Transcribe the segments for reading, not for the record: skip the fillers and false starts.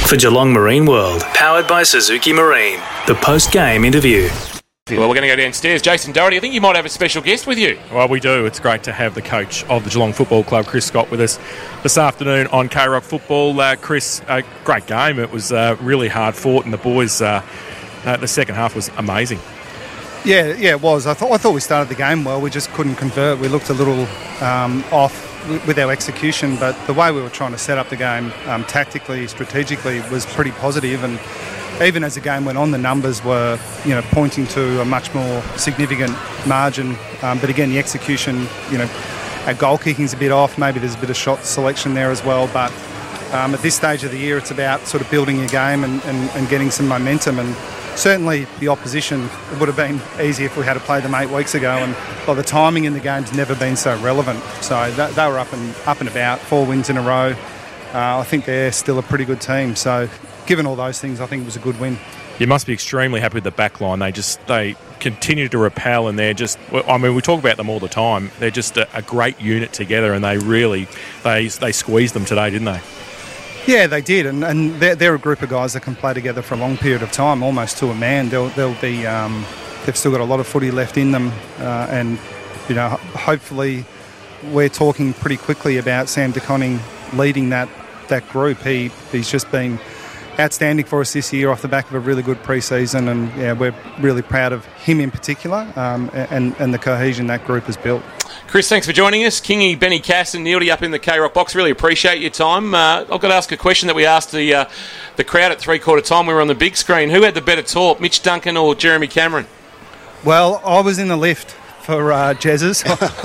For Geelong Marine World, powered by Suzuki Marine. The post-game interview. Well, we're going to go downstairs. Jason Doherty, I think you might have a special guest with you. Well, we do. It's great to have the coach of the Geelong Football Club, Chris Scott, with us this afternoon on K-Rock Football. Chris, a great game. It was really hard fought, and the boys, the second half was amazing. Yeah, it was. I thought we started the game well. We just couldn't convert. We looked a little off with our execution, but the way we were trying to set up the game tactically, strategically, was pretty positive. And even as the game went on, the numbers were, pointing to a much more significant margin. But again, the execution, our goal kicking's a bit off. Maybe there's a bit of shot selection there as well. But at this stage of the year, it's about sort of building your game and getting some momentum. And certainly the opposition, it would have been easy if we had played them 8 weeks ago, and the timing in the game's never been so relevant. So they were up and about, 4 wins in a row. I think they're still a pretty good team. So given all those things, I think it was a good win. You must be extremely happy with the back line. They continue to repel, and they're just, we talk about them all the time. They're just a great unit together, and they squeezed them today, didn't they? Yeah, they did, and they're a group of guys that can play together for a long period of time, almost to a man. They'll be, they've still got a lot of footy left in them, and hopefully we're talking pretty quickly about Sam De Koning leading that group. He's just been outstanding for us this year off the back of a really good pre-season, and we're really proud of him in particular, and the cohesion that group has built. Chris, thanks for joining us. Kingy, Benny Cass and Neildy up in the K-Rock box. Really appreciate your time. I've got to ask a question that we asked the crowd at three-quarter time. We were on the big screen. Who had the better talk, Mitch Duncan or Jeremy Cameron? Well, I was in the lift for Jez's.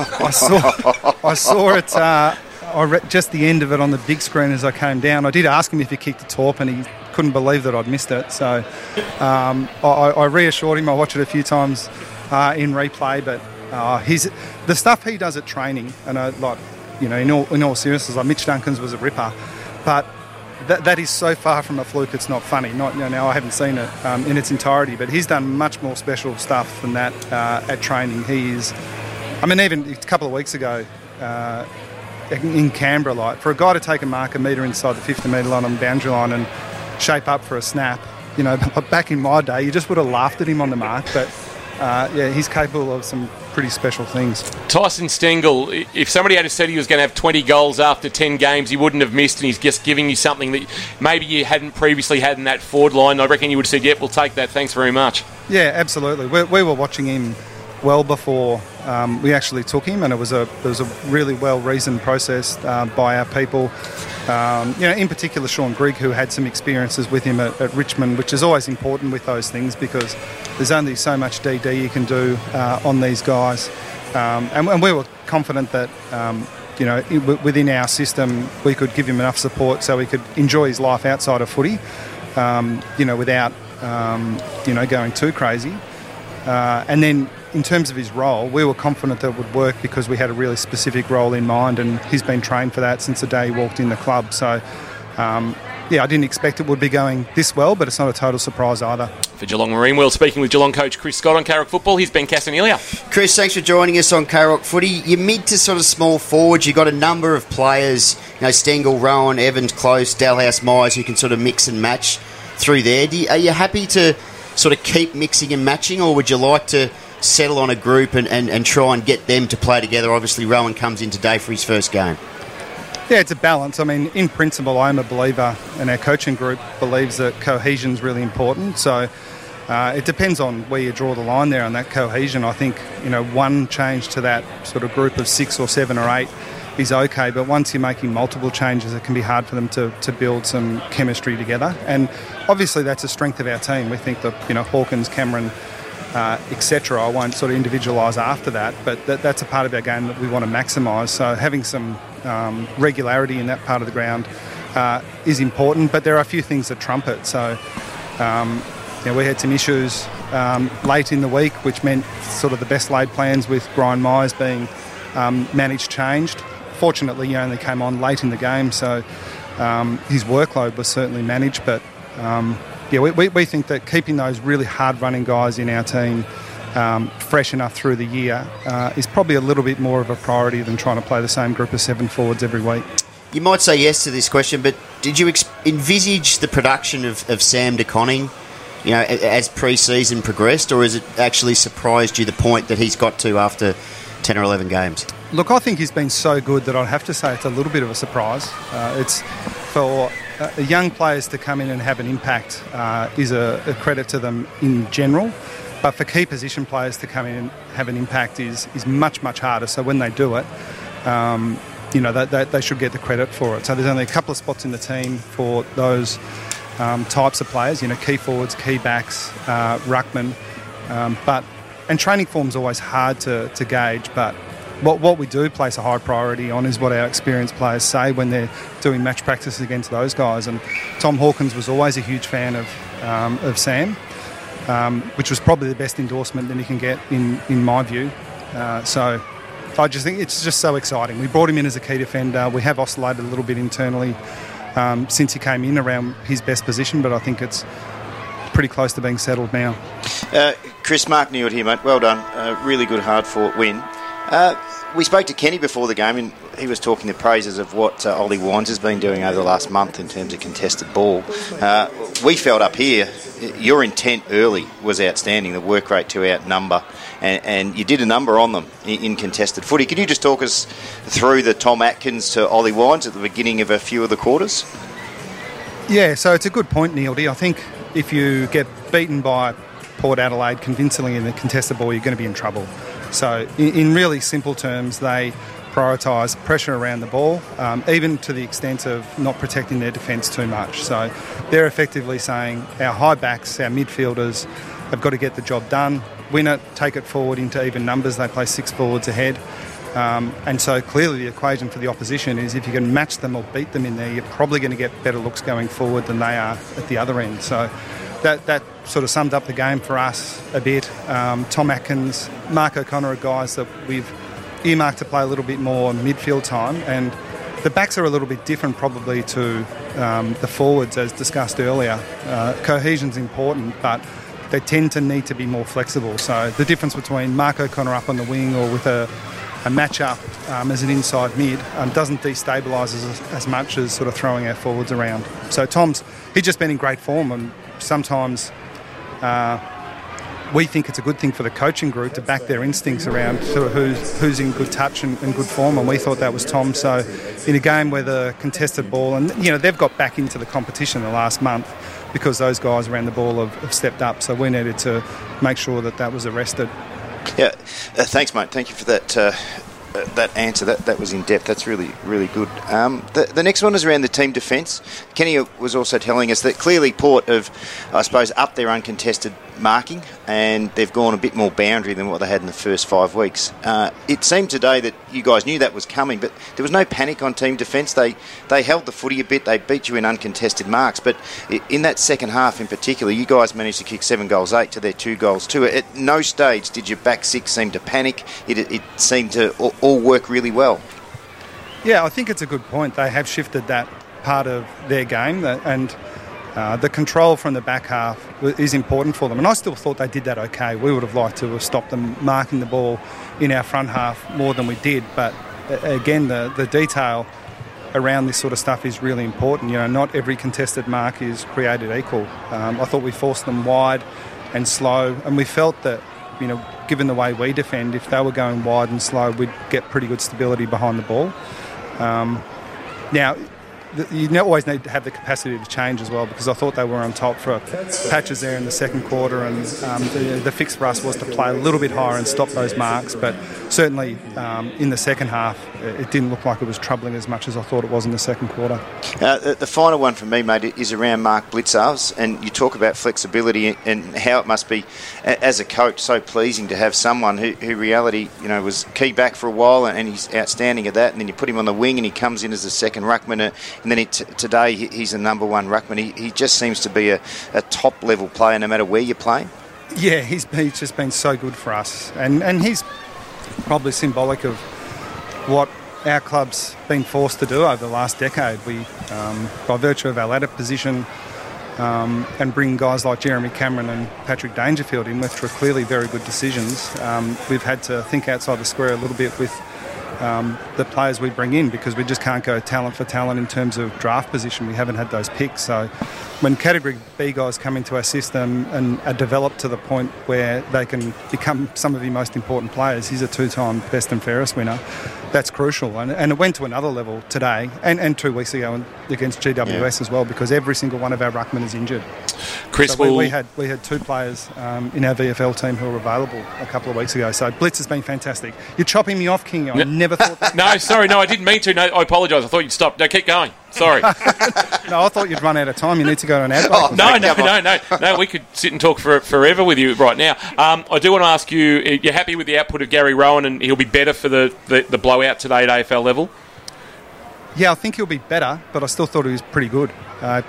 I saw it just the end of it on the big screen as I came down. I did ask him if he kicked the top, and he couldn't believe that I'd missed it. So I reassured him. I watched it a few times in replay, but the stuff he does at training, and in all seriousness, Mitch Duncan's was a ripper, but that is so far from a fluke. It's not funny. Now I haven't seen it in its entirety, but he's done much more special stuff than that at training. Even a couple of weeks ago in Canberra, for a guy to take a mark a metre inside the 50-metre line on the boundary line and shape up for a snap, back in my day, you just would have laughed at him on the mark, but he's capable of some pretty special things. Tyson Stengel, if somebody had said he was going to have 20 goals after 10 games, he wouldn't have missed, and he's just giving you something that maybe you hadn't previously had in that forward line. I reckon you would have said, yep, we'll take that, thanks very much. Yeah, absolutely. We were watching him well before we actually took him, and it was a really well-reasoned process by our people. In particular Sean Grigg, who had some experiences with him at Richmond, which is always important with those things because there's only so much DD you can do on these guys. And we were confident that, within our system, we could give him enough support so he could enjoy his life outside of footy, without, going too crazy. And then in terms of his role, we were confident that it would work because we had a really specific role in mind, and he's been trained for that since the day he walked in the club. So, I didn't expect it would be going this well, but it's not a total surprise either. For Geelong Marine World, speaking with Geelong coach Chris Scott on K-Rock Football, he's Ben Castanelia. Chris, thanks for joining us on K-Rock Footy. You're mid to sort of small forwards. You've got a number of players, Stengel, Rowan, Evans, Close, Dalhouse, Myers, who can sort of mix and match through there. Are you happy to sort of keep mixing and matching, or would you like to settle on a group and try and get them to play together? Obviously, Rowan comes in today for his first game. Yeah, it's a balance. In principle, I'm a believer, and our coaching group believes that cohesion is really important. So it depends on where you draw the line there on that cohesion. I think, one change to that sort of group of 6 or 7 or 8 is okay, but once you're making multiple changes, it can be hard for them to build some chemistry together. And obviously, that's a strength of our team. We think that, Hawkins, Cameron, etc. I won't sort of individualise after that, but that's a part of our game that we want to maximise. So having some regularity in that part of the ground is important, but there are a few things that trump it. So we had some issues late in the week, which meant sort of the best laid plans with Brian Myers being changed. Fortunately, he only came on late in the game, so his workload was certainly managed, but we think that keeping those really hard-running guys in our team fresh enough through the year is probably a little bit more of a priority than trying to play the same group of 7 forwards every week. You might say yes to this question, but did you envisage the production of Sam De Koning, as pre-season progressed, or has it actually surprised you the point that he's got to after 10 or 11 games? Look, I think he's been so good that I'd have to say it's a little bit of a surprise. It's for young players to come in and have an impact is a credit to them in general. But for key position players to come in and have an impact is much, much harder. So when they do it, they should get the credit for it. So there's only a couple of spots in the team for those types of players, key forwards, key backs, ruckman. And training form's always hard to gauge, but what we do place a high priority on is what our experienced players say when they're doing match practices against those guys. And Tom Hawkins was always a huge fan of Sam, which was probably the best endorsement that he can get in my view. So I just think it's just so exciting. We brought him in as a key defender. We have oscillated a little bit internally since he came in around his best position, but I think it's pretty close to being settled now. Chris, Mark Newt here, mate. Well done. Really good, hard-fought win. We spoke to Kenny before the game, and he was talking the praises of what Ollie Wines has been doing over the last month in terms of contested ball. We felt up here, your intent early was outstanding, the work rate to outnumber, and you did a number on them in contested footy. Could you just talk us through the Tom Atkins to Ollie Wines at the beginning of a few of the quarters? Yeah, so it's a good point, Neildy. I think if you get beaten by Port Adelaide convincingly in the contested ball, you're going to be in trouble. So in really simple terms, they prioritise pressure around the ball, even to the extent of not protecting their defence too much. So they're effectively saying our high backs, our midfielders have got to get the job done, win it, take it forward into even numbers. They play 6 forwards ahead. And so clearly the equation for the opposition is if you can match them or beat them in there, you're probably going to get better looks going forward than they are at the other end. So that sort of summed up the game for us a bit. Tom Atkins, Mark O'Connor are guys that we've earmarked to play a little bit more midfield time, and the backs are a little bit different probably to the forwards as discussed earlier. Cohesion's important, but they tend to need to be more flexible. So the difference between Mark O'Connor up on the wing or with a match-up as an inside mid doesn't destabilise us as much as sort of throwing our forwards around. So he's just been in great form, and sometimes we think it's a good thing for the coaching group to back their instincts around sort of who's in good touch and good form, and we thought that was Tom. So in a game where the contested ball, and they've got back into the competition the last month because those guys around the ball have stepped up, so we needed to make sure that was arrested. Yeah, thanks, mate. Thank you for that answer. That was in depth. That's really, really good. The next one is around the team defence. Kenny was also telling us that clearly Port have, I suppose, upped their uncontested marking, and they've gone a bit more boundary than what they had in the first 5 weeks. It seemed today that you guys knew that was coming, but there was no panic on team defence. They held the footy a bit. They beat you in uncontested marks, but in that second half in particular, you guys managed to kick 7 goals 8 to their 2 goals 2. At no stage did your back 6 seem to panic. It seemed to all work really well. Yeah, I think it's a good point. They have shifted that part of their game, and the control from the back half is important for them. And I still thought they did that okay. We would have liked to have stopped them marking the ball in our front half more than we did. But again, the detail around this sort of stuff is really important. Not every contested mark is created equal. I thought we forced them wide and slow, and we felt that, given the way we defend, if they were going wide and slow, we'd get pretty good stability behind the ball. Now, you always need to have the capacity to change as well, because I thought they were on top for patches there in the second quarter, and the fix for us was to play a little bit higher and stop those marks. But certainly in the second half, it didn't look like it was troubling as much as I thought it was in the second quarter. The final one for me, mate, is around Mark Blicavs, and you talk about flexibility and how it must be, as a coach, so pleasing to have someone who reality, was key back for a while, and he's outstanding at that, and then you put him on the wing and he comes in as a second ruckman, and then today he's the number one ruckman. He just seems to be a top level player no matter where you're playing. Yeah, he's just been so good for us, and he's probably symbolic of what our club's been forced to do over the last decade. We, by virtue of our ladder position, and bring guys like Jeremy Cameron and Patrick Dangerfield in, which were clearly very good decisions. We've had to think outside the square a little bit with the players we bring in, because we just can't go talent for talent in terms of draft position. We haven't had those picks. So when Category B guys come into our system and are developed to the point where they can become some of your most important players, he's a 2-time best and fairest winner. That's crucial. And it went to another level today and 2 weeks ago against GWS as well, because every single one of our ruckmen is injured. Chris, so we had 2 players in our VFL team who were available a couple of weeks ago. So Blitz has been fantastic. You're chopping me off, King. I never thought that. No, sorry, no, I didn't mean to. No, I apologise. I thought you'd stop. No, keep going. Sorry. No, I thought you'd run out of time. You need to go to an ad break. No. We could sit and talk forever with you right now. I do want to ask you, you're happy with the output of Gary Rowan, and he'll be better for the blowout today at AFL level? Yeah, I think he'll be better, but I still thought he was pretty good. I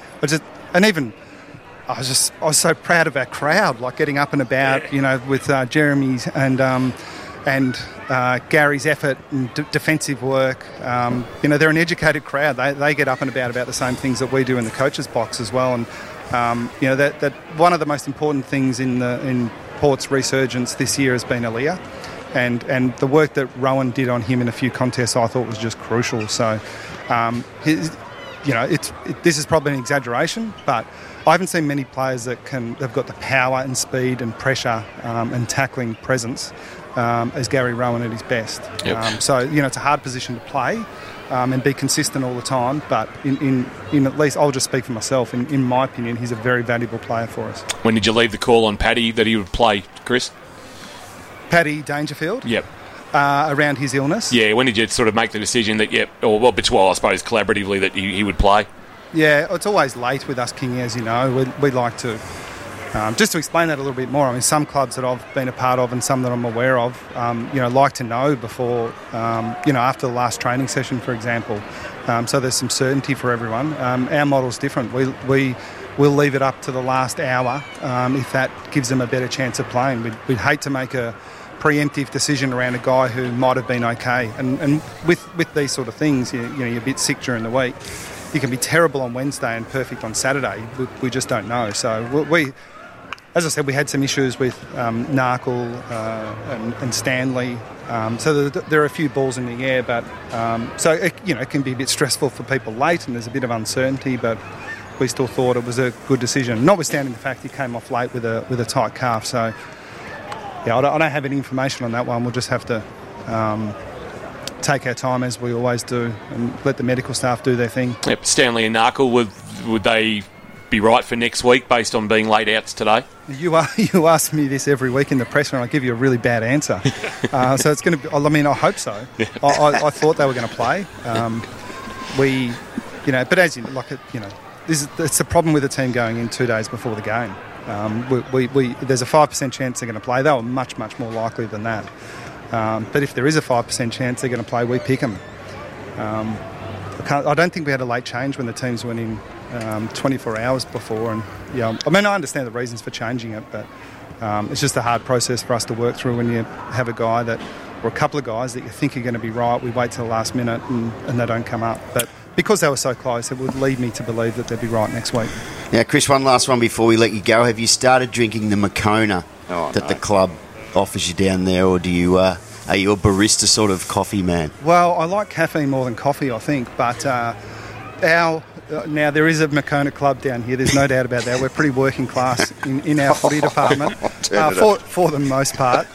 was so proud of our crowd, like getting up and about, with Jeremy's and Gary's effort and defensive work. They're an educated crowd. They get up and about the same things that we do in the coaches' box as well. And that one of the most important things in Port's resurgence this year has been Aaliyah, and the work that Rowan did on him in a few contests I thought was just crucial. So, this is probably an exaggeration, but I haven't seen many players they've got the power and speed and pressure and tackling presence as Gary Rowan at his best. Yep. So it's a hard position to play and be consistent all the time, but in at least, I'll just speak for myself, in my opinion, he's a very valuable player for us. When did you leave the call on Paddy that he would play, Chris? Paddy Dangerfield? Yep. Around his illness? Yeah, when did you sort of make the decision that, I suppose collaboratively, that he would play? Yeah, it's always late with us, King, as you know. We like to... just to explain that a little bit more, I mean, some clubs that I've been a part of and some that I'm aware of, like to know before, after the last training session, for example. So there's some certainty for everyone. Our model's different. We'll leave it up to the last hour if that gives them a better chance of playing. We'd hate to make a preemptive decision around a guy who might have been okay. And with these sort of things, you're a bit sick during the week. You can be terrible on Wednesday and perfect on Saturday. We just don't know. So as I said, we had some issues with Narkle and Stanley. So there are a few balls in the air, but it can be a bit stressful for people late, and there's a bit of uncertainty. But we still thought it was a good decision, notwithstanding the fact he came off late with a tight calf. So I don't have any information on that one. We'll just have to take our time as we always do and let the medical staff do their thing. Yep. Stanley and Narkle, would they be right for next week based on being late outs today? You ask me this every week in the presser and I give you a really bad answer. So it's going to be, I hope so. Yeah. I thought they were going to play. But as it's a problem with the team going in 2 days before the game. There's a 5% chance they're going to play. They were much, much more likely than that. But if there is a 5% chance they're going to play, we pick them. I don't think we had a late change when the teams went in 24 hours before. And I understand the reasons for changing it, but it's just a hard process for us to work through when you have a guy or a couple of guys that you think are going to be right. We wait till the last minute and they don't come up. But because they were so close, it would lead me to believe that they'd be right next week. Now, Chris, one last one before we let you go. Have you started drinking the Moccona the club offers you down there, or are you a barista sort of coffee man? Well, I like caffeine more than coffee, I think, but now there is a Moccona club down here, there's no doubt about that. We're pretty working class in our footy department for the most part.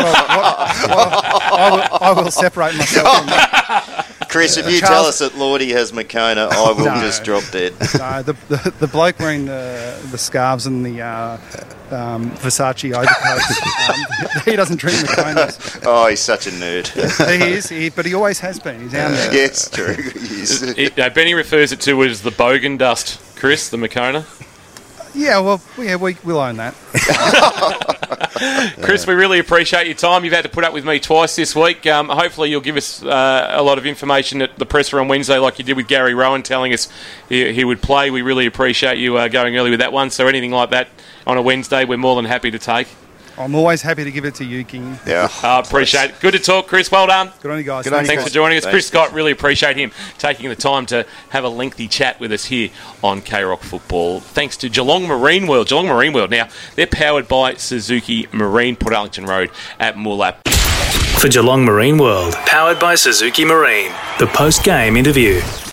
I will separate myself from that. Chris, if you tell us that Lordy has Moccona, I will just drop dead. No, the bloke wearing the scarves and the Versace overcoat, he doesn't drink Moccona. Oh, he's such a nerd. He is, but he always has been. He's our nerd. Yes, true. He is. Benny refers it to as the Bogan dust, Chris, the Moccona. Yeah, we'll own that. Chris, we really appreciate your time. You've had to put up with me twice this week. Hopefully you'll give us a lot of information at the presser on Wednesday like you did with Gary Rowan telling us he would play. We really appreciate you going early with that one. So anything like that on a Wednesday, we're more than happy to take. I'm always happy to give it to you, King. Yeah. Appreciate it. Good to talk, Chris. Well done. Good on you guys. Thanks for joining us. Chris Scott, really appreciate him taking the time to have a lengthy chat with us here on K-Rock Football. Thanks to Geelong Marine World. Now, they're powered by Suzuki Marine, Port Arlington Road at Moolap. For Geelong Marine World, powered by Suzuki Marine, the post-game interview.